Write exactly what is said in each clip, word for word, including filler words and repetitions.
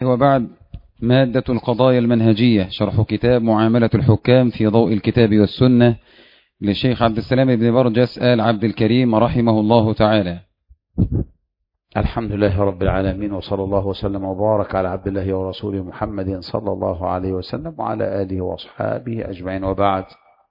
وبعد، مادة القضايا المنهجية، شرح كتاب معاملة الحكام في ضوء الكتاب والسنة للشيخ عبد السلام بن برجس آل عبد الكريم رحمه الله تعالى. الحمد لله رب العالمين، وصلى الله وسلم وبارك على عبد الله ورسوله محمد صلى الله عليه وسلم وعلى آله وأصحابه أجمعين، وبعد،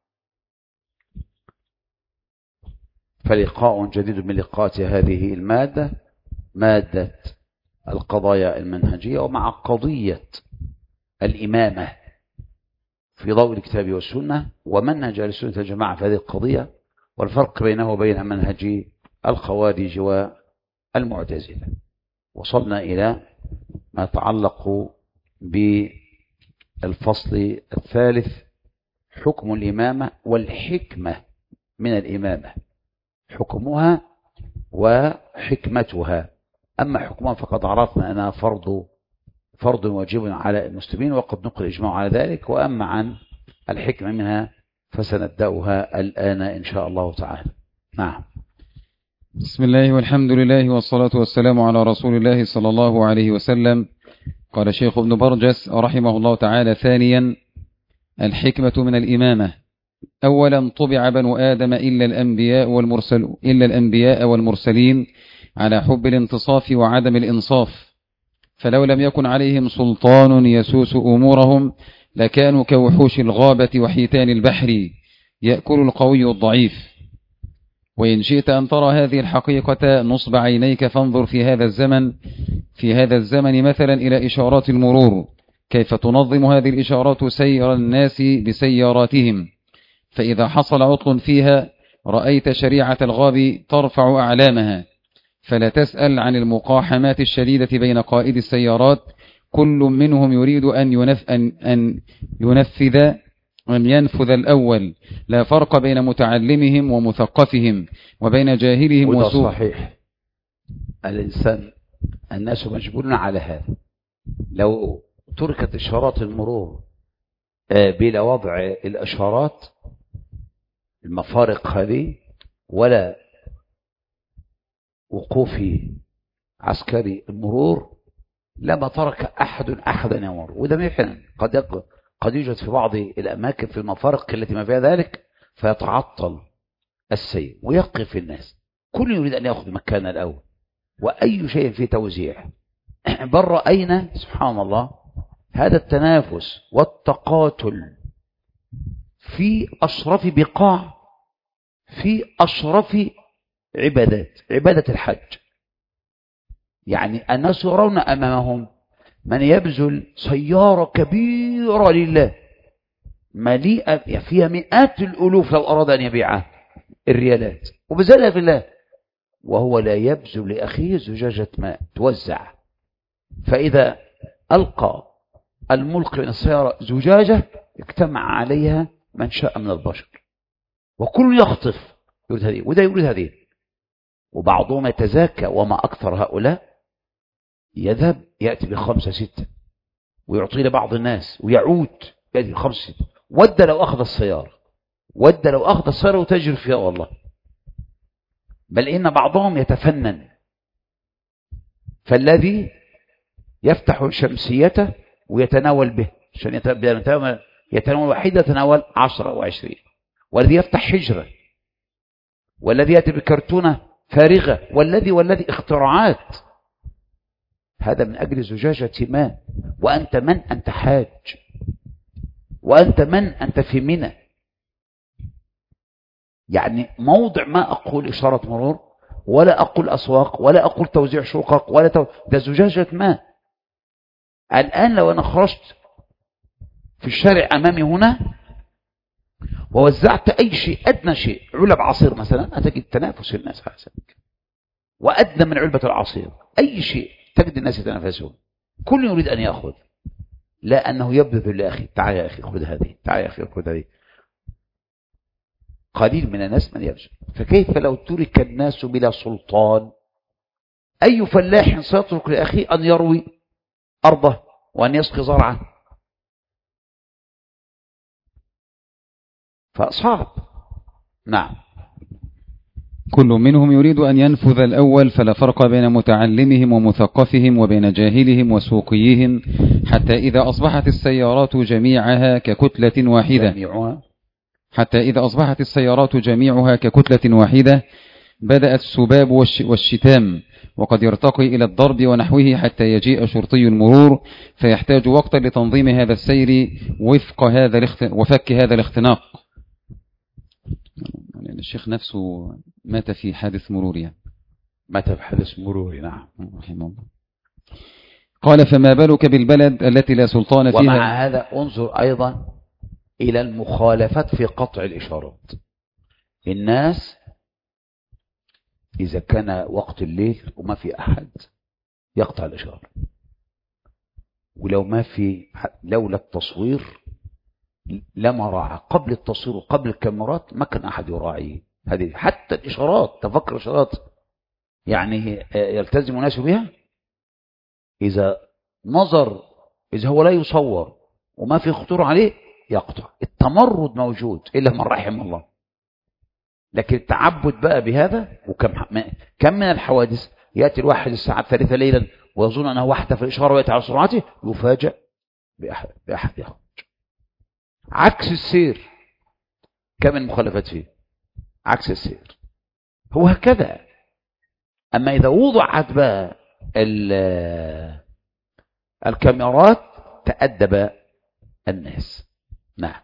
فلقاء جديد من لقاءات هذه المادة، مادة القضايا المنهجية، ومع قضية الإمامة في ضوء الكتاب والسنة ومنهج أهل السنة والجماعة في هذه القضية، والفرق بينه وبين منهج الخوارج والمعتزلة. وصلنا إلى ما يتعلق بالفصل الثالث، حكم الإمامة والحكمة من الإمامة، حكمها وحكمتها. أما حكمها فقد عرفنا أنها فرض فرض واجب على المسلمين، وقد نقل إجماع على ذلك. وأما عن الحكمة منها فسنبدأها الآن إن شاء الله تعالى. نعم. بسم الله والحمد لله والصلاة والسلام على رسول الله صلى الله عليه وسلم. قال الشيخ ابن برجس رحمه الله تعالى: ثانيا، الحكمة من الإمامة. أولا، طبع بنو آدم إلا الأنبياء والمرسل إلا الأنبياء والمرسلين على حب الانتصاف وعدم الإنصاف، فلو لم يكن عليهم سلطان يسوس أمورهم لكانوا كوحوش الغابة وحيتان البحر يأكل القوي الضعيف. وإن شئت أن ترى هذه الحقيقة نصب عينيك فانظر في هذا الزمن في هذا الزمن مثلا إلى إشارات المرور، كيف تنظم هذه الإشارات سير الناس بسياراتهم، فإذا حصل عطل فيها رأيت شريعة الغاب ترفع أعلامها، فلا تسأل عن المقاحمات الشديدة بين قائد السيارات، كل منهم يريد أن, ينف أن, أن ينفذ أن ينفذ الأول، لا فرق بين متعلمهم ومثقفهم وبين جاهلهم وده وسوء. صحيح، الإنسان الناس مجبولون على هذا. لو تركت إشارات المرور بلا وضع الإشارات المفارق هذه ولا وقوف عسكري المرور لما ترك أحد أحدا يمر. وده مثلا قد قد يوجد في بعض الأماكن في المفارق التي ما فيها ذلك فيتعطل السير ويقف الناس، كل يريد أن يأخذ مكان الأول، وأي شيء فيه توزيع. بل رأينا سبحان الله هذا التنافس والتقاتل في أشرف بقاع، في أشرف عبادات، عبادة الحج. يعني الناس يرون أمامهم من يبذل سيارة كبيرة لله مليئة فيها مئات الألوف لو أراد أن يبيعها الريالات وبذلها في الله، وهو لا يبذل لأخيه زجاجة ماء توزع. فإذا ألقى الملقي من السيارة زجاجة اجتمع عليها من شاء من البشر، وكل يخطف يريد هذه وده يريد هذه، وبعضهم يتزاكى. وما أكثر هؤلاء يذهب يأتي بخمسة ستة ويعطي لبعض الناس ويعود يأتي بخمسة ستة، ود لو أخذ السيارة ود لو أخذ السيارة وتجر فيها والله. بل إن بعضهم يتفنن، فالذي يفتح شمسيته ويتناول به عشان يتناول, يتناول واحدة يتناول عشرة وعشرين، والذي يفتح حجرة، والذي يأتي بكرتونة فارغة، والذي والذي اختراعات. هذا من أجل زجاجة ماء، وأنت من أنت حاج، وأنت من أنت في منى. يعني موضع ما أقول إشارة مرور ولا أقول أسواق ولا أقول توزيع شقق ولا تو... ده زجاجة ماء. الآن لو أنا خرجت في الشارع أمامي هنا ووزعت أي شيء أدنى شيء، علب عصير مثلا، أتجد تنافس الناس على ذلك، وأدنى من علبة العصير أي شيء تجد الناس يتنافسون، كل يريد أن يأخذ، لا أنه يبذل لأخي، تعال يا أخي خذ هذه، تعال يا أخي خذ هذه. قليل من الناس من يبذل. فكيف لو ترك الناس بلا سلطان؟ أي فلاح سيترك لأخي أن يروي أرضه وأن يسقي زرعه؟ فصعب. نعم. كل منهم يريد أن ينفذ الأول، فلا فرق بين متعلمهم ومثقفهم وبين جاهلهم وسوقيهم، حتى إذا أصبحت السيارات جميعها ككتلة واحدة حتى إذا أصبحت السيارات جميعها ككتلة واحدة بدأ السباب والشتام، وقد يرتقي إلى الضرب ونحوه حتى يجيء شرطي المرور، فيحتاج وقتا لتنظيم هذا السير وفق هذا الاخت... وفك هذا الاختناق. يعني الشيخ نفسه مات في حادث مرور يعني. مات في حادث مرور، نعم رحمه الله. قال فما بالك بالبلد التي لا سلطان فيها. ومع هذا انظر أيضا إلى المخالفات في قطع الإشارات. الناس إذا كان وقت الليل وما في أحد يقطع الإشارة، ولو ما في لولا التصوير لما راعى قبل التصوير وقبل الكاميرات ما كان أحد يراعي هذه. حتى الإشارات، تفكر الإشارات يعني يلتزم الناس بها. إذا نظر، إذا هو لا يصور وما في خطور عليه يقطع. التمرد موجود إلا من رحم الله، لكن التعبد بقى بهذا. وكم كم من الحوادث يأتي الواحد الساعة الثالثة ليلا ويظن أنه واحدة في الإشارة ويأتي على سرعته، يفاجأ بأحد, بأحد يخرج. عكس السير، كم من مخالفات فيه عكس السير. هو هكذا. أما إذا وضعت بقى الكاميرات تأدب الناس. نعم.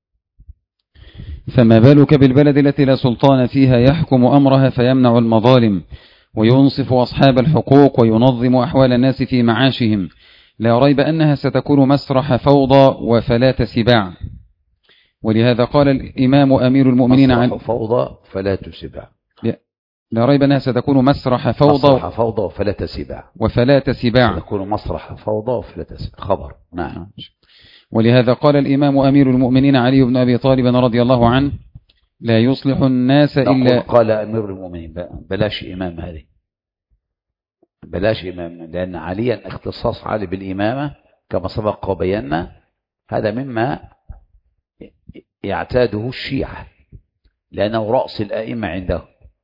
فما بالك بالبلد التي لا سلطان فيها يحكم أمرها فيمنع المظالم وينصف أصحاب الحقوق وينظم أحوال الناس في معاشهم، لا ريب أنها ستكون مسرح فوضى وفلات سباع. ولهذا قال الإمام أمير المؤمنين عن فوضى فلات سباع. لا ريب أنها ستكون مسرح فوضى مسرح فوضى وفلات سباع. وفلات سباع ستكون مسرح فوضى وفلات سباع. خبر. نعم. ولهذا قال الإمام أمير المؤمنين علي بن أبي طالب رضي الله عنه لا يصلح الناس إلا. قال أمير المؤمنين، بلاش إمام، هذه بلاش إمام، لأن عليا اختصاص علي بالإمامة كما سبق وبينا، هذا مما يعتاده الشيعة، لأنه رأس الأئمة عنده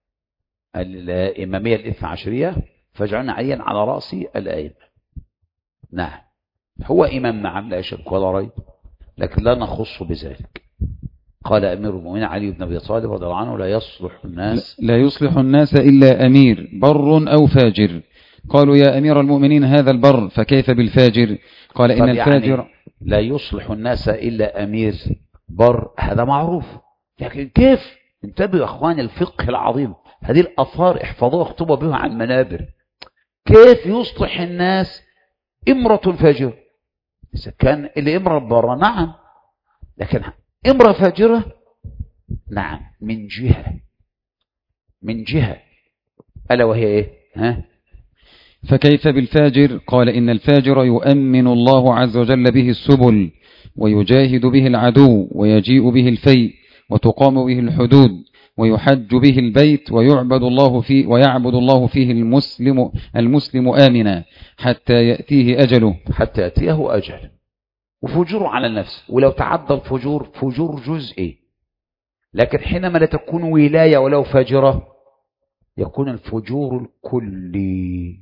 الإمامية الاثنى عشرية، فاجعلنا عليا على رأس الأئمة. نعم، هو إمام، نعم، لا شك ولا ريب، لكن لا نخص بذلك. قال أمير المؤمنين علي بن أبي طالب رضي الله عنه لا يصلح الناس لا يصلح الناس إلا أمير بر أو فاجر. قالوا يا أمير المؤمنين هذا البر فكيف بالفاجر؟ قال إن الفاجر يعني لا يصلح الناس إلا أمير بر، هذا معروف، لكن كيف؟ انتبهوا يا أخواني، الفقه العظيم، هذه الأثار احفظوها اخطبوا بها عن المنابر. كيف يصلح الناس امرة فاجرة؟ إذا كان الامرأة برة نعم، لكن امرأة فاجرة نعم، من جهة من جهة ألا وهي إيه؟ ها؟ فكيف بالفاجر؟ قال إن الفاجر يؤمن الله عز وجل به السبل ويجاهد به العدو ويجيء به الفيء وتقام به الحدود ويحج به البيت ويعبد الله فيه ويعبد الله فيه المسلم المسلم آمنا حتى يأتيه أجله حتى يأتيه أجل. وفجور على النفس، ولو تعدى الفجور فجور جزئي، لكن حينما لا تكون ولاية ولو فاجرة يكون الفجور الكلي.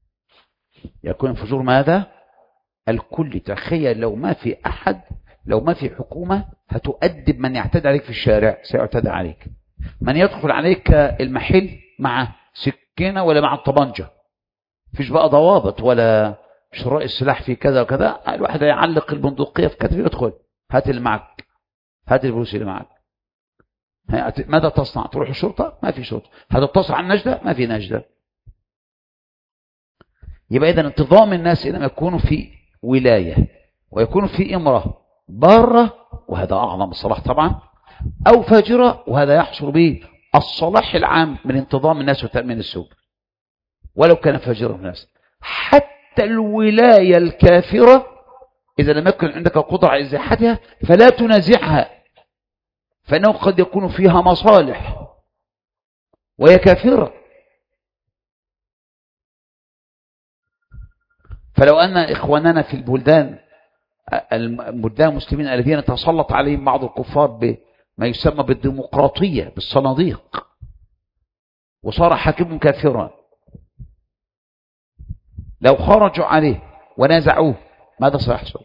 يكون الفجور ماذا؟ الكلي. تخيل لو ما في أحد، لو ما في حكومة هتؤدب من يعتدى عليك في الشارع، سيعتدى عليك. من يدخل عليك المحل مع سكينة ولا مع الطبنجة، فيش بقى ضوابط ولا شراء السلاح في كذا وكذا، الواحد يعلق البندقية في كتفه يدخل، هات اللي معك، هات الفلوس اللي معك. ماذا تصنع؟ تروح الشرطة؟ ما في شرطة. هتتصل على النجدة؟ ما في نجدة. يبقى إذن انتظام الناس إنما يكونوا في ولاية ويكونوا في إمرة بارة، وهذا أعظم الصلاح طبعا، أو فاجرة، وهذا يحصل به الصلاح العام من انتظام الناس وتأمين السوق، ولو كان فاجرا الناس. حتى الولاية الكافرة إذا لم يكن عندك قدرة على إزاحتها فلا تنازعها، فإنه قد يكون فيها مصالح وهي كافرة. فلو أن إخواننا في البلدان البلدان المسلمين الذين تسلط عليهم بعض الكفار بما يسمى بالديمقراطية، بالصناديق، وصار حاكم كافرا، لو خرجوا عليه ونازعوه ماذا سيحصل؟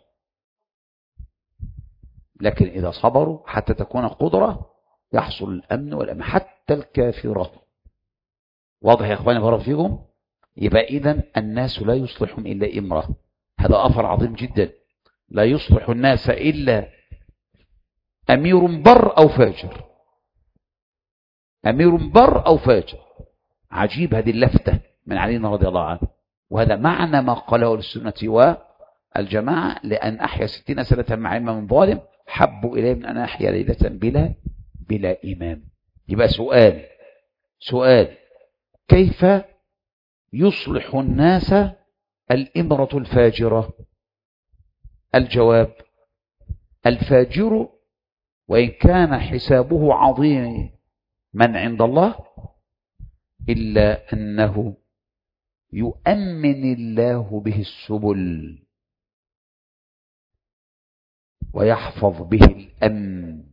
لكن إذا صبروا حتى تكون قدرة يحصل الأمن والأمن حتى الكافرة. واضح يا إخواني بارك فيكم؟ يبقى إذن الناس لا يصلحهم إلا إمرة، هذا أثر عظيم جدا. لا يصلح الناس إلا أمير بر أو فاجر، أمير بر أو فاجر. عجيب هذه اللفتة من علي رضي الله عنه، وهذا معنى ما قاله السنة والجماعة: لأن أحيا ستين سنة مع إمام ظالم حب إليه من أن أحيا ليلة بلا بلا إمام. يبقى سؤال سؤال كيف يصلح الناس الإمرة الفاجرة؟ الجواب: الفاجر وإن كان حسابه عظيم من عند الله إلا أنه يؤمن الله به السبل ويحفظ به الأمن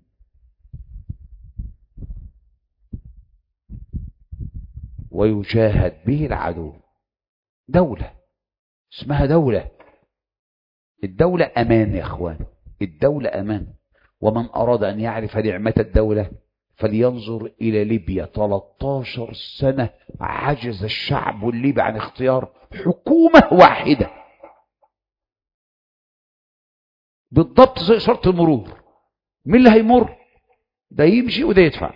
ويجاهد به العدو. دولة اسمها دولة، الدولة أمان يا أخوان، الدولة أمان. ومن أراد أن يعرف نعمة الدولة فلينظر إلى ليبيا. ثلاثة عشر سنة عجز الشعب الليبي عن اختيار حكومة واحدة، بالضبط زي إشارة المرور. مين اللي هيمر؟ ده يمشي وده يدفع.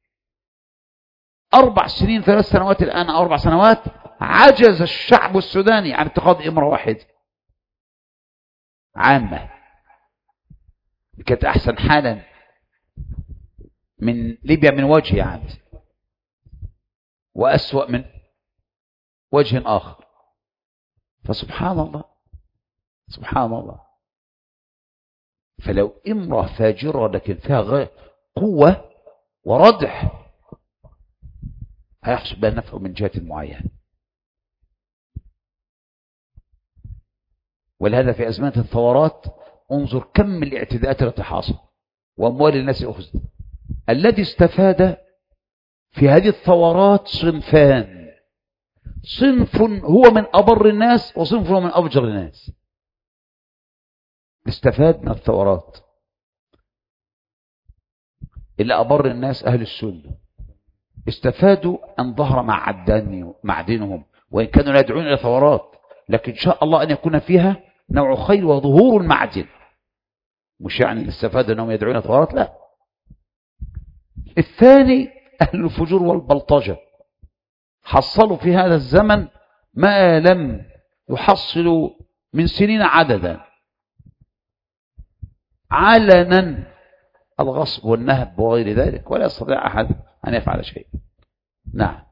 أربع سنين ثلاث سنوات الآن أو أربع سنوات عجز الشعب السوداني عن اتخاذ إمرة واحدة عامة. كانت أحسن حالا من ليبيا من وجه يعني، وأسوأ من وجه آخر. فسبحان الله سبحان الله. فلو امرأة فاجرة لكن فيها قوة وردح هيحصل بها نفع من جهة معينة. ولهذا في أزمنة الثورات انظر كم الاعتداءات التي حاصل وأموال الناس أخذت. الذي استفاد في هذه الثورات صنفان: صنف هو من أبر الناس وصنف هو من أفجر الناس. استفاد من الثورات إلا أبر الناس أهل السنة، استفادوا أن ظهر معدنهم، وإن كانوا لا يدعون إلى ثورات لكن إن شاء الله أن يكون فيها نوع خير وظهور المعدن، مش يعني الاستفادة أنهم يدعون إلى ثورات، لا. الثاني أهل الفجور والبلطجة حصلوا في هذا الزمن ما لم يحصلوا من سنين عددا، علنا الغصب والنهب وغير ذلك، ولا يستطيع أحد أن يفعل شيء. نعم.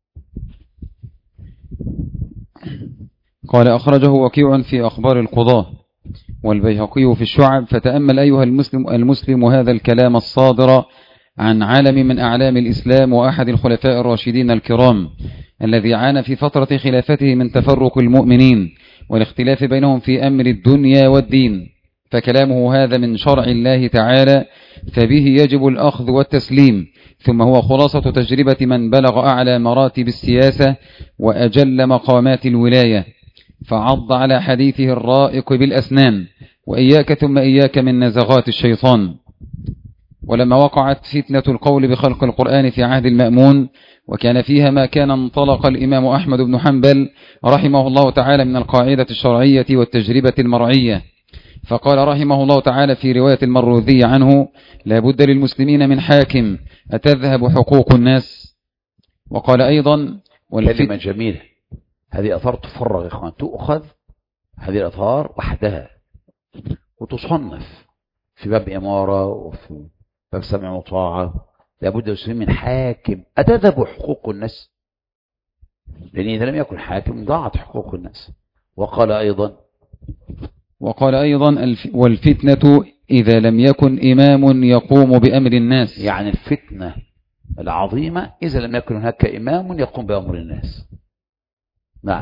قال: أخرجه وكيع في أخبار القضاة والبيهقي في الشعب. فتأمل أيها المسلم المسلم هذا الكلام الصادر عن عالم من أعلام الإسلام وأحد الخلفاء الراشدين الكرام، الذي عانى في فترة خلافته من تفرق المؤمنين والاختلاف بينهم في أمر الدنيا والدين. فكلامه هذا من شرع الله تعالى، فبه يجب الأخذ والتسليم، ثم هو خلاصة تجربة من بلغ أعلى مراتب السياسة وأجل مقامات الولاية، فعض على حديثه الرائق بالأسنان: وإياك ثم إياك من نزغات الشيطان. ولما وقعت فتنة القول بخلق القرآن في عهد المأمون وكان فيها ما كان، انطلق الإمام أحمد بن حنبل رحمه الله تعالى من القاعدة الشرعية والتجربة المرعية، فقال رحمه الله تعالى في رواية المروذي عنه: لا بد للمسلمين من حاكم أتذهب حقوق الناس. وقال أيضا: كلمة جميلة هذه، أثار تفرغ يا إخوان، تؤخذ هذه الأثار وحدها وتصنف في باب إمارة وفي باب سمع وطاعة. لا بد للمسلمين من حاكم أتذهب حقوق الناس، لأن إذا لم يكن حاكم ضاعت حقوق الناس. وقال أيضا وقال أيضا والفتنة إذا لم يكن إمام يقوم بأمر الناس، يعني الفتنة العظيمة إذا لم يكن هناك إمام يقوم بأمر الناس. نعم.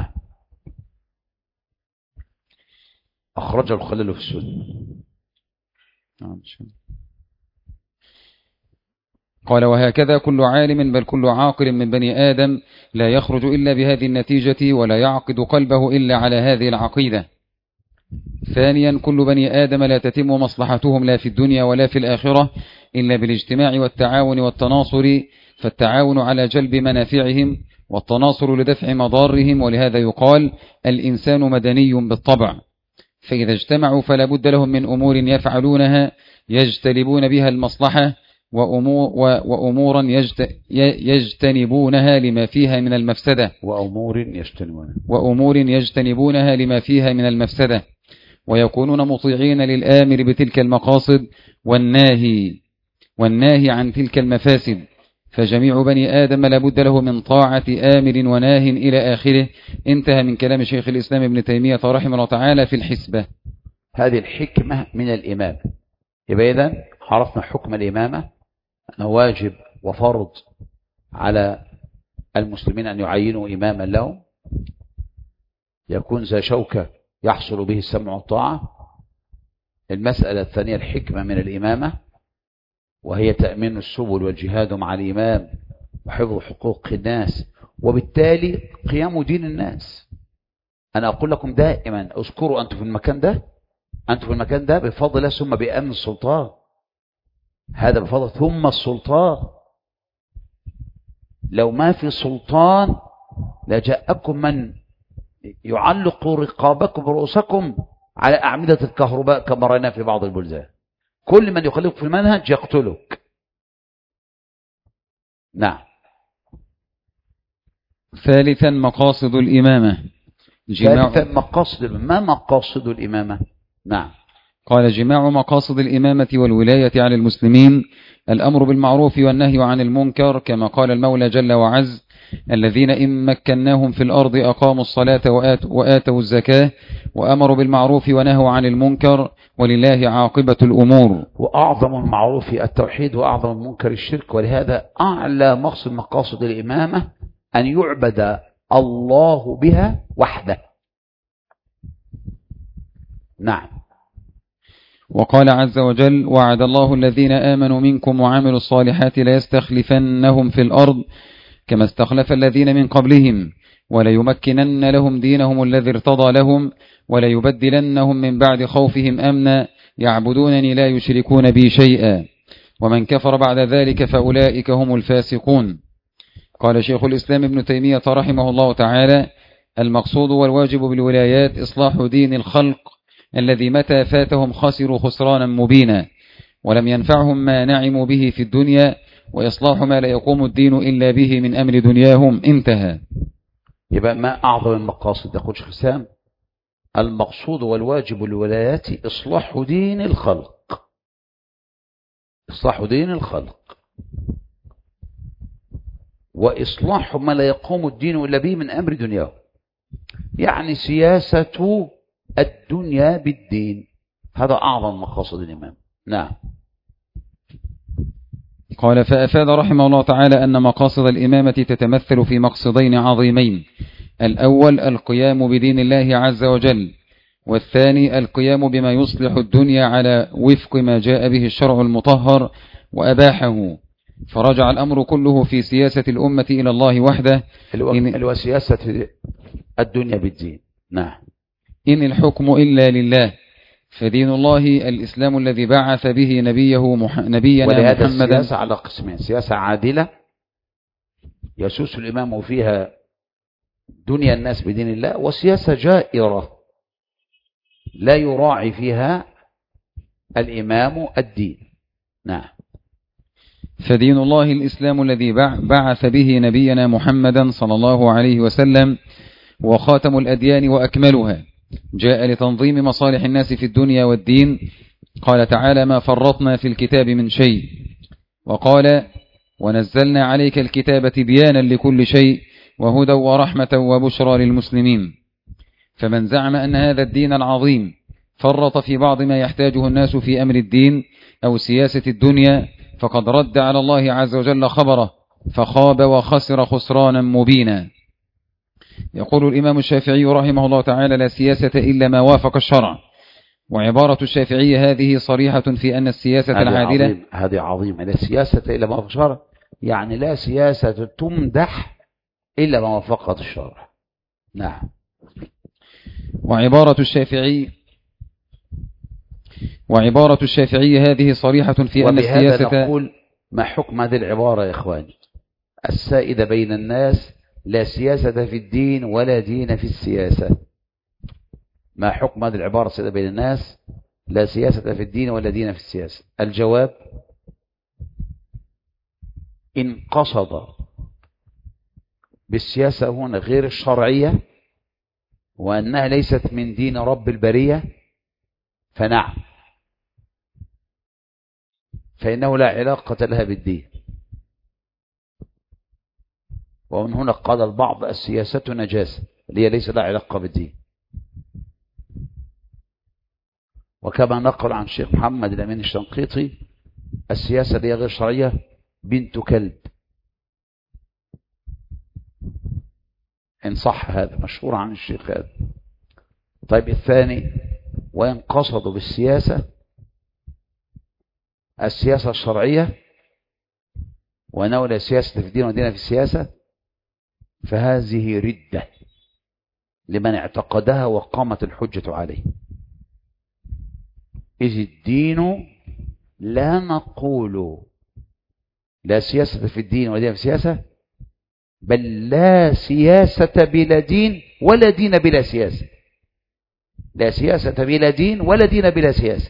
أخرجه الخليل في السنة. قال وهكذا كل عالم بل كل عاقل من بني آدم لا يخرج إلا بهذه النتيجة ولا يعقد قلبه إلا على هذه العقيدة. ثانيا كل بني آدم لا تتم مصلحتهم لا في الدنيا ولا في الآخرة إلا بالاجتماع والتعاون والتناصر، فالتعاون على جلب منافعهم والتناصر لدفع مضارهم، ولهذا يقال الإنسان مدني بالطبع. فإذا اجتمعوا فلا بد لهم من أمور يفعلونها يجتلبون بها المصلحة وأمور وأمورا يجتنبونها لما فيها من المفسدة وأمور يجتنبونها وأمور يجتنبونها لما فيها من المفسدة، ويكونون مطيعين للآمر بتلك المقاصد والناهي والناهي عن تلك المفاسد. فجميع بني آدم لابد له من طاعة آمر وناه إلى آخره. انتهى من كلام شيخ الإسلام ابن تيمية رحمه الله تعالى في الحسبة. هذه الحكمة من الإمام. يبقى إذن عرفنا حكم الإمامة أنه واجب وفرض على المسلمين أن يعينوا إماما لهم يكون ذا شوكة يحصل به السمع والطاعة. المسألة الثانية الحكمة من الإمامة، وهي تأمين السبل والجهاد مع الإمام وحفظ حقوق الناس، وبالتالي قيام دين الناس. أنا أقول لكم دائما اذكروا أنتم في المكان ده أنتم في المكان ده بفضل الله ثم بأمن السلطان، هذا بفضل ثم السلطان. لو ما في سلطان لجاءكم من يعلق رقابكم رؤوسكم على أعمدة الكهرباء كما رأينا في بعض البلدان. كل من يخالفك في المنهج يقتلك. نعم. ثالثا مقاصد الإمامة. ثالثا مقاصد ما مقاصد الإمامة؟ نعم. قال جماع مقاصد الإمامة والولاية على المسلمين الأمر بالمعروف والنهي عن المنكر، كما قال المولى جل وعز الذين إن مكناهم في الأرض أقاموا الصلاة وآتوا الزكاة وأمروا بالمعروف ونهوا عن المنكر ولله عاقبة الأمور. وأعظم المعروف التوحيد وأعظم المنكر الشرك، ولهذا أعلى مقصد مقاصد الإمامة أن يعبد الله بها وحده. نعم. وقال عز وجل وعد الله الذين آمنوا منكم وعملوا الصالحات ليستخلفنهم في الأرض كما استخلف الذين من قبلهم وليمكنن لهم دينهم الذي ارتضى لهم وليبدلنهم من بعد خوفهم أمنا يعبدونني لا يشركون بي شيئا ومن كفر بعد ذلك فأولئك هم الفاسقون. قال شيخ الإسلام ابن تيمية رحمه الله تعالى المقصود والواجب بالولايات إصلاح دين الخلق الذي متى فاتهم خسروا خسرانا مبينا ولم ينفعهم ما نعموا به في الدنيا، وإصلاح ما لا يقوم الدين إلا به من أمر دنياهم. انتهى. يبقى ما أعظم المقاصد يقول شيخ الإسلام المقصود والواجب الولايات إصلاح دين الخلق. إصلاح دين الخلق وإصلاح ما لا يقوم الدين إلا به من أمر دنياهم، يعني سياسة الدنيا بالدين. هذا أعظم مقاصد الإمام. نعم. قال فأفاد رحمه الله تعالى أن مقاصد الإمامة تتمثل في مقصدين عظيمين: الأول القيام بدين الله عز وجل، والثاني القيام بما يصلح الدنيا على وفق ما جاء به الشرع المطهر وأباحه، فرجع الأمر كله في سياسة الأمة إلى الله وحده. إن سياسة الدنيا بالدين. نعم. إن الحكم إلا لله، فدين الله الإسلام الذي بعث به نبيه مح... نبينا ولهذا محمدا. السياسة على قسمين: سياسة عادلة يسوس الإمام فيها دنيا الناس بدين الله، وسياسة جائرة لا يراعي فيها الإمام الدين. نعم. فدين الله الإسلام الذي بعث به نبينا محمدا صلى الله عليه وسلم وخاتم الأديان وأكملها، جاء لتنظيم مصالح الناس في الدنيا والدين. قال تعالى ما فرطنا في الكتاب من شيء، وقال ونزلنا عليك الكتاب تبيانا لكل شيء وهدى ورحمة وبشرى للمسلمين. فمن زعم أن هذا الدين العظيم فرط في بعض ما يحتاجه الناس في أمر الدين أو سياسة الدنيا فقد رد على الله عز وجل خبره فخاب وخسر خسرانا مبينا. يقول الإمام الشافعي رحمه الله تعالى لا سياسة إلا ما وافق الشرع، وعبارة الشافعية هذه صريحة في أن السياسة هذه العادلة عظيم هذه عظيمة لا سياسة إلا ما وافق الشرع، يعني لا سياسة تمدح إلا ما وافقت الشرع. نعم. وعبارة الشافعي وعبارة الشافعي هذه صريحة في أن السياسة. وبهذا نقول ما حكم هذه العبارة يا إخواني السائدة بين الناس: لا سياسة في الدين ولا دين في السياسة. ما حكم هذه العبارة السائدة بين الناس: لا سياسة في الدين ولا دين في السياسة؟ الجواب: إن قصد بالسياسة هنا غير الشرعية وأنها ليست من دين رب البرية فنعم، فإنه لا علاقة لها بالدين. ومن هنا قال البعض: السياسة نجاسة، اللي هي ليس لها علاقة بالدين. وكما نقل عن الشيخ محمد الأمين الشنقيطي: السياسة اللي هي غير شرعية بنت كلب، إن صح هذا، مشهور عن الشيخ هذا. طيب الثاني: وإن قصدوا بالسياسة السياسة الشرعية وأنه لا سياسة في الدين ودين في السياسة، فهذه ردة لمن اعتقدها وقامت الحجة عليه. إذ الدين لا نقول لا سياسة في الدين ولا دين في السياسة، بل لا سياسة بلا دين ولا دين بلا سياسة. لا سياسة بلا دين ولا دين بلا سياسة.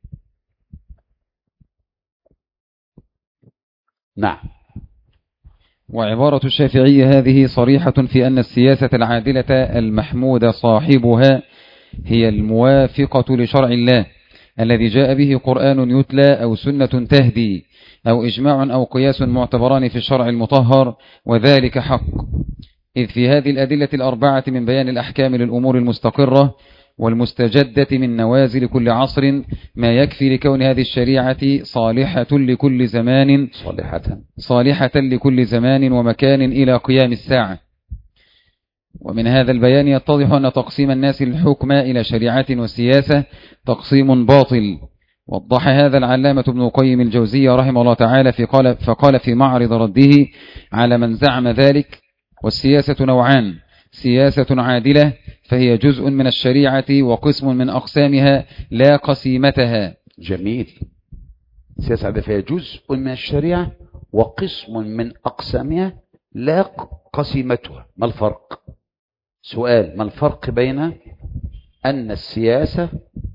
نعم. وعبارة الشافعي هذه صريحة في أن السياسة العادلة المحمود صاحبها هي الموافقة لشرع الله الذي جاء به قرآن يتلى أو سنة تهدي أو إجماع أو قياس معتبران في الشرع المطهر، وذلك حق. إذ في هذه الأدلة الأربعة من بيان الأحكام للأمور المستقرة والمستجدة من نوازل كل عصر ما يكفي لكون هذه الشريعة صالحة لكل زمان صالحة صالحة لكل زمان ومكان إلى قيام الساعة. ومن هذا البيان يتضح أن تقسيم الناس الحكم إلى شريعة وسياسة تقسيم باطل. وضح هذا العلامة ابن القيم الجوزية رحمه الله تعالى في قال فقال في معرض رده على من زعم ذلك: والسياسة نوعان: سياسة عادلة فهي جزء من الشريعة وقسم من أقسامها لا قسيمتها. جميل. سياسة عادلة فهي جزء من الشريعة وقسم من أقسامها لا قسيمتها. ما الفرق؟ سؤال: ما الفرق بين أن السياسة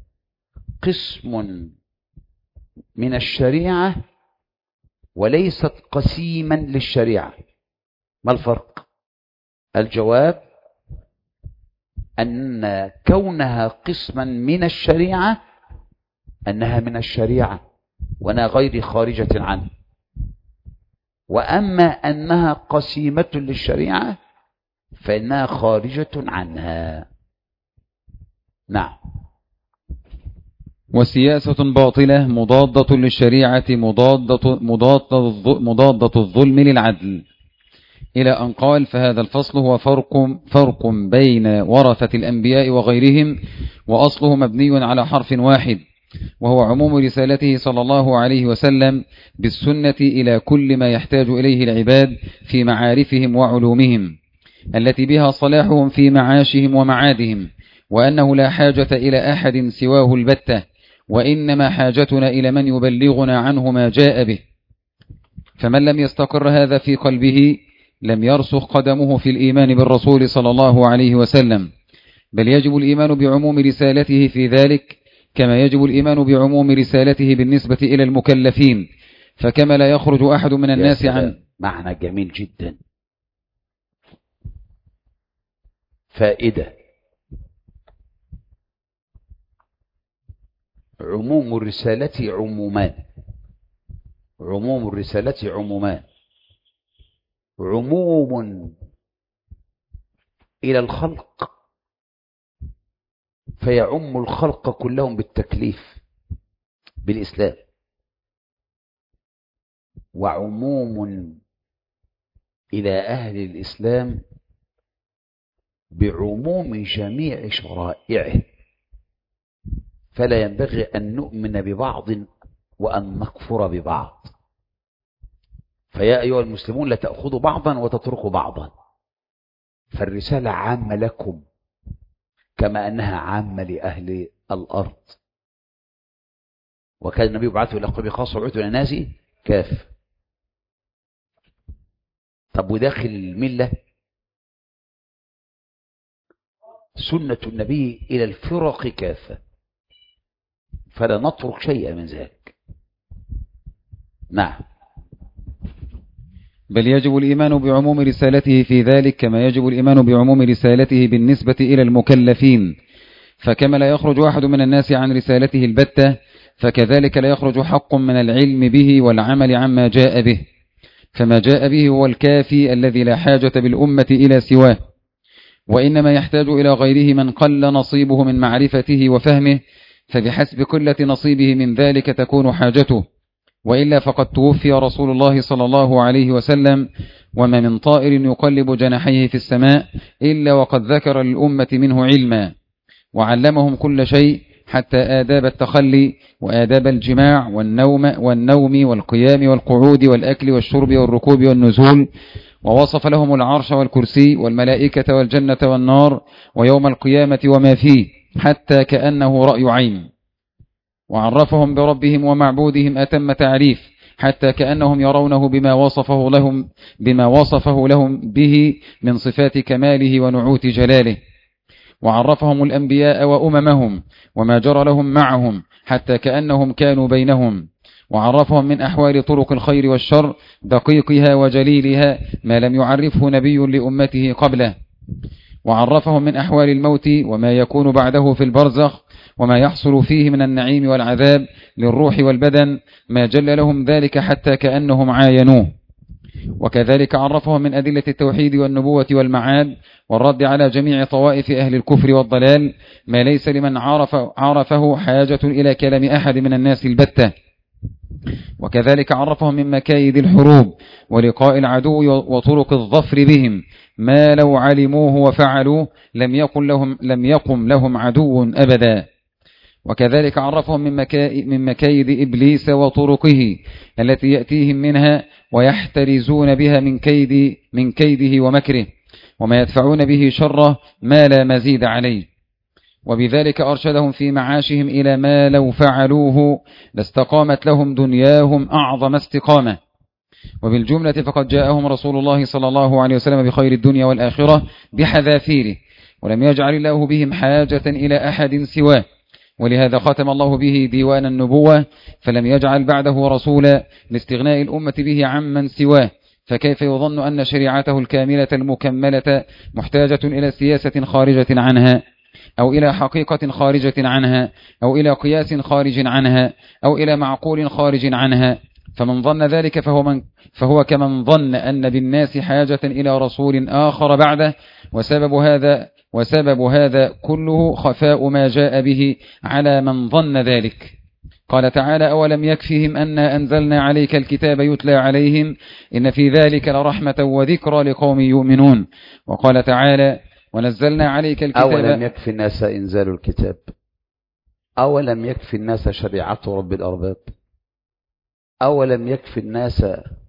قسم من الشريعة وليست قسيما للشريعة؟ ما الفرق؟ الجواب: أن كونها قسما من الشريعة أنها من الشريعة وأنها غير خارجة عنه، وأما أنها قسيمة للشريعة فإنها خارجة عنها. نعم. وسياسة باطلة مضادة للشريعة مضادة, مضادة, مضادة الظلم للعدل، إلى أن قال: فهذا الفصل هو فرق, فرق بين ورثة الأنبياء وغيرهم، وأصله مبني على حرف واحد، وهو عموم رسالته صلى الله عليه وسلم بالسنة إلى كل ما يحتاج إليه العباد في معارفهم وعلومهم التي بها صلاحهم في معاشهم ومعادهم، وأنه لا حاجة إلى أحد سواه البتة، وإنما حاجتنا إلى من يبلغنا عنه ما جاء به. فمن لم يستقر هذا في قلبه لم يرسخ قدمه في الإيمان بالرسول صلى الله عليه وسلم، بل يجب الإيمان بعموم رسالته في ذلك كما يجب الإيمان بعموم رسالته بالنسبة إلى المكلفين. فكما لا يخرج أحد من الناس عن معنى جميل جدا. فائدة: عموم الرسالة عمومان. عموم الرسالة عمومان: عموم إلى الخلق فيعم الخلق كلهم بالتكليف بالإسلام، وعموم إلى أهل الإسلام بعموم جميع شرائعه فلا ينبغي أن نؤمن ببعض وأن نكفر ببعض. فيا أيها المسلمون لا تأخذوا بعضا وتتركوا بعضا، فالرسالة عامة لكم كما أنها عامة لأهل الأرض. وكان النبي يبعثه إلى قومه خاصة وبعثه إلى الناس كافة. طب وداخل الملة سنة النبي إلى الفرق كافة، فلا نترك شيئا من ذلك. نعم. بل يجب الإيمان بعموم رسالته في ذلك كما يجب الإيمان بعموم رسالته بالنسبة إلى المكلفين، فكما لا يخرج واحد من الناس عن رسالته البتة، فكذلك لا يخرج حق من العلم به والعمل عما جاء به، فما جاء به هو الكافي الذي لا حاجة بالأمة إلى سواه، وإنما يحتاج إلى غيره من قل نصيبه من معرفته وفهمه، فبحسب قلة نصيبه من ذلك تكون حاجته، وإلا فقد توفي رسول الله صلى الله عليه وسلم وما من طائر يقلب جناحيه في السماء إلا وقد ذكر للأمة منه علما، وعلمهم كل شيء حتى آداب التخلي وآداب الجماع والنوم والنوم والقيام والقعود والأكل والشرب والركوب والنزول، ووصف لهم العرش والكرسي والملائكة والجنة والنار ويوم القيامة وما فيه حتى كأنه رأي عين، وعرفهم بربهم ومعبودهم أتم تعريف حتى كأنهم يرونه بما وصفه لهم بما وصفه لهم به من صفات كماله ونعوت جلاله، وعرفهم الأنبياء وأممهم وما جرى لهم معهم حتى كأنهم كانوا بينهم، وعرفهم من أحوال طرق الخير والشر دقيقها وجليلها ما لم يعرفه نبي لأمته قبله، وعرفهم من أحوال الموت وما يكون بعده في البرزخ وما يحصل فيه من النعيم والعذاب للروح والبدن ما جل لهم ذلك حتى كأنهم عاينوه، وكذلك عرفهم من أدلة التوحيد والنبوة والمعاد والرد على جميع طوائف أهل الكفر والضلال ما ليس لمن عرف عرفه حاجة إلى كلام أحد من الناس البتة، وكذلك عرفهم من مكايد الحروب ولقاء العدو وطرق الظفر بهم ما لو علموه وفعلوه لم يقم لهم, لم يقم لهم عدو أبدا، وكذلك عرفهم من, مكا... من مكايد إبليس وطرقه التي يأتيهم منها ويحترزون بها من كيد من كيده ومكره وما يدفعون به شره ما لا مزيد عليه، وبذلك أرشدهم في معاشهم إلى ما لو فعلوه لاستقامت لهم دنياهم أعظم استقامة. وبالجملة فقد جاءهم رسول الله صلى الله عليه وسلم بخير الدنيا والآخرة بحذافيره، ولم يجعل الله بهم حاجة إلى أحد سواه، ولهذا ختم الله به ديوان النبوة فلم يجعل بعده رسولا لاستغناء الأمة به عمن سواه، فكيف يظن أن شريعته الكاملة المكملة محتاجة إلى سياسة خارجة عنها أو إلى حقيقة خارجة عنها أو إلى قياس خارج عنها أو إلى معقول خارج عنها؟ فمن ظن ذلك فهو, من فهو كمن ظن أن بالناس حاجة إلى رسول آخر بعده، وسبب هذا وسبب هذا كله خفاء ما جاء به على من ظن ذلك. قال تعالى: أولم يكفهم أنا أنزلنا عليك الكتاب يتلى عليهم إن في ذلك لرحمة وذكرى لقوم يؤمنون. وقال تعالى: ونزلنا عليك الكتاب. أولم يكفي الناس إنزال الكتاب، أولم يكفي الناس شريعة رب الأرباب، أولم يكفي الناس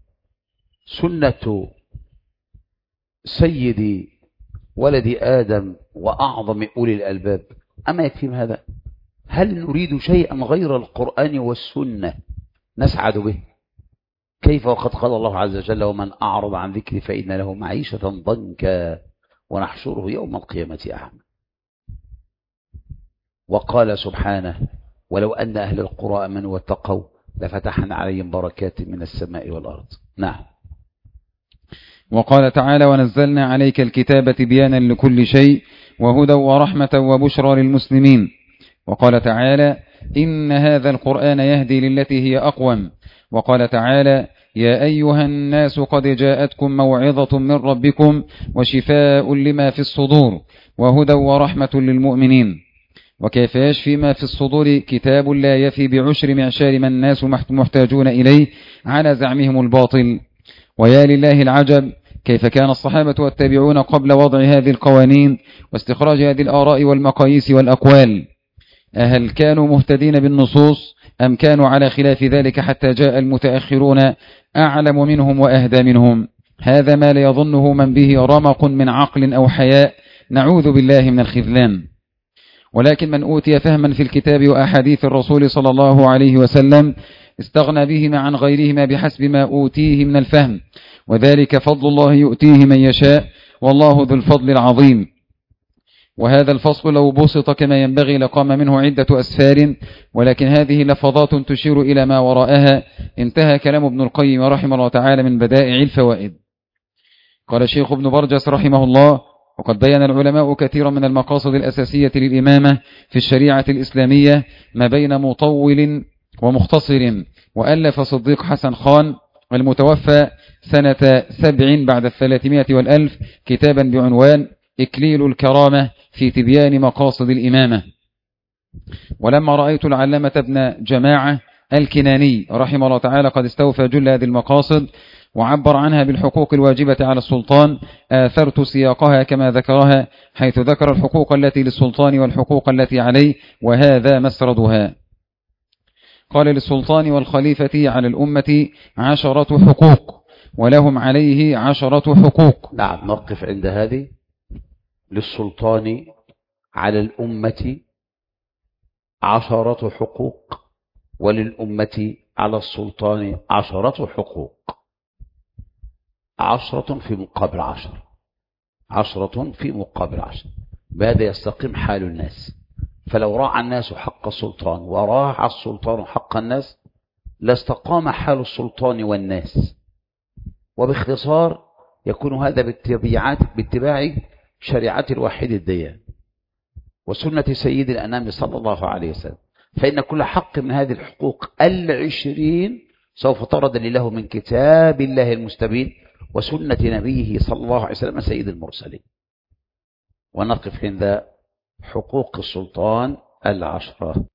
سنة سيد ولد آدم وأعظم أولي الألباب، أما يكفيهم هذا؟ هل نريد شيئا غير القرآن والسنة نسعد به؟ كيف وقد قال الله عز وجل: ومن أعرض عن ذكري فإن له معيشة ضنكا ونحشره يوم القيامة أعمى. وقال سبحانه: ولو أن أهل القرى آمنوا واتقوا لفتحنا عليهم بركات من السماء والأرض. نعم. وقال تعالى: ونزلنا عليك الكتاب تبيانا لكل شيء وهدى ورحمة وبشرى للمسلمين. وقال تعالى: إن هذا القرآن يهدي للتي هي أقوم. وقال تعالى: يا أيها الناس قد جاءتكم موعظة من ربكم وشفاء لما في الصدور وهدى ورحمة للمؤمنين. وكيف يشفي ما في الصدور كتاب لا يفي بعشر معشار ما الناس محتاجون إليه على زعمهم الباطل. ويا لله العجب كيف كان الصحابة والتابعون قبل وضع هذه القوانين واستخراج هذه الآراء والمقاييس والأقوال. هل كانوا مهتدين بالنصوص أم كانوا على خلاف ذلك حتى جاء المتأخرون أعلم منهم وأهدى منهم؟ هذا ما لا يظنه من به رمق من عقل أو حياء، نعوذ بالله من الخذلان. ولكن من أوتي فهما في الكتاب وأحاديث الرسول صلى الله عليه وسلم استغنى بهما عن غيرهما بحسب ما أوتيه من الفهم، وذلك فضل الله يؤتيه من يشاء، والله ذو الفضل العظيم. وهذا الفصل لو بسط كما ينبغي لقام منه عدة أسفار، ولكن هذه لفظات تشير إلى ما وراءها. انتهى كلام ابن القيم رحمه الله تعالى من بدائع الفوائد. قال الشيخ ابن برجس رحمه الله: وقد بين العلماء كثيرا من المقاصد الأساسية للإمامة في الشريعة الإسلامية ما بين مطول ومختصر. وألف صديق حسن خان المتوفى سنة سبع بعد الثلاثمائة والألف كتابا بعنوان إكليل الكرامة في تبيان مقاصد الإمامة. ولما رأيت العلامة ابن جماعة الكناني رحمه الله تعالى قد استوفى جل هذه المقاصد وعبر عنها بالحقوق الواجبة على السلطان، آثرت سياقها كما ذكرها، حيث ذكر الحقوق التي للسلطان والحقوق التي عليه، وهذا مسردها. قال: للسلطان والخليفة على الأمة عشرة حقوق، ولهم عليه عشرة حقوق. نعم، نقف عند هذه. للسلطان على الأمة عشرة حقوق، وللأمة على السلطان عشرة حقوق. عشرة في مقابل عشر، عشرة في مقابل عشر، بهذا يستقيم حال الناس. فلو راعى الناس حق السلطان وراعى السلطان حق الناس لاستقام حال السلطان والناس. وباختصار يكون هذا باتباع شريعة الواحد الديان وسنة سيد الأنام صلى الله عليه وسلم. فإن كل حق من هذه الحقوق العشرين سوف ترد له من كتاب الله المستبين وسنة نبيه صلى الله عليه وسلم سيد المرسلين. ونقف عند حقوق السلطان العشرة.